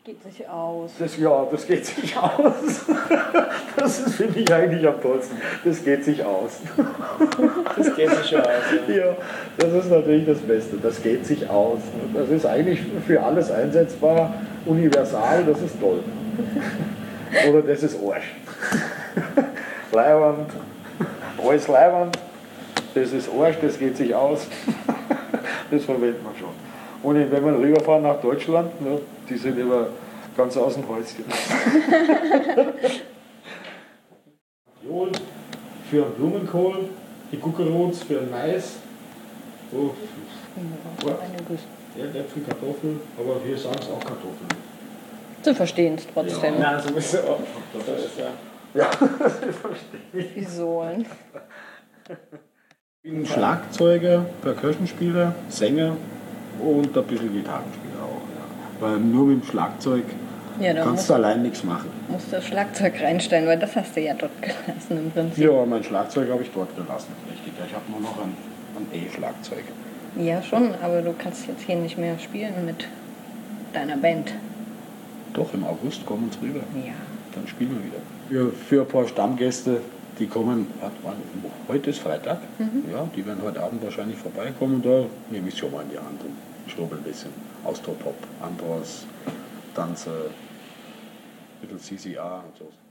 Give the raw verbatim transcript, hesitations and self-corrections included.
Geht sich aus. Das, ja, das geht sich aus. Das ist, finde ich eigentlich am tollsten. Das geht sich aus. Das geht sich schon aus. Ja. Ja, das ist natürlich das Beste. Das geht sich aus. Das ist eigentlich für alles einsetzbar, universal, das ist toll. Oder das ist Arsch. Leiwand, alles Leiwand, das ist Arsch, das geht sich aus. Das verwendet man schon. Und wenn wir rüberfahren nach Deutschland, ne, die sind immer ganz aus dem Häuschen. Johl für den Blumenkohl, die Guckerots für den Mais. So, ja, Äpfel, Kartoffeln, aber wir sagen es auch Kartoffeln. Sie verstehen es trotzdem. Ja, so ist es auch. Das ist ja. Ja, das verstehe ich. Die Sohlen. Ich bin Schlagzeuger, Percussionspieler, Sänger und ein bisschen Gitarrenspieler auch. Ja. Weil nur mit dem Schlagzeug Ja, da kannst musst, du allein nichts machen. musst du das Schlagzeug reinstellen, weil das hast du ja dort gelassen im Prinzip. Ja, mein Schlagzeug habe ich dort gelassen, richtig. Ich habe nur noch ein, ein E-Schlagzeug. Ja, schon, aber du kannst jetzt hier nicht mehr spielen mit deiner Band. Doch, im August kommen wir rüber. Ja. Dann spielen wir wieder. Für, für ein paar Stammgäste, die kommen, heute ist Freitag, mhm. ja, die werden heute Abend wahrscheinlich vorbeikommen. Da nehme ich schon mal in die Hand und schnubbel ein bisschen. Austropop, Andros, Tanze, ein bisschen C C A und so.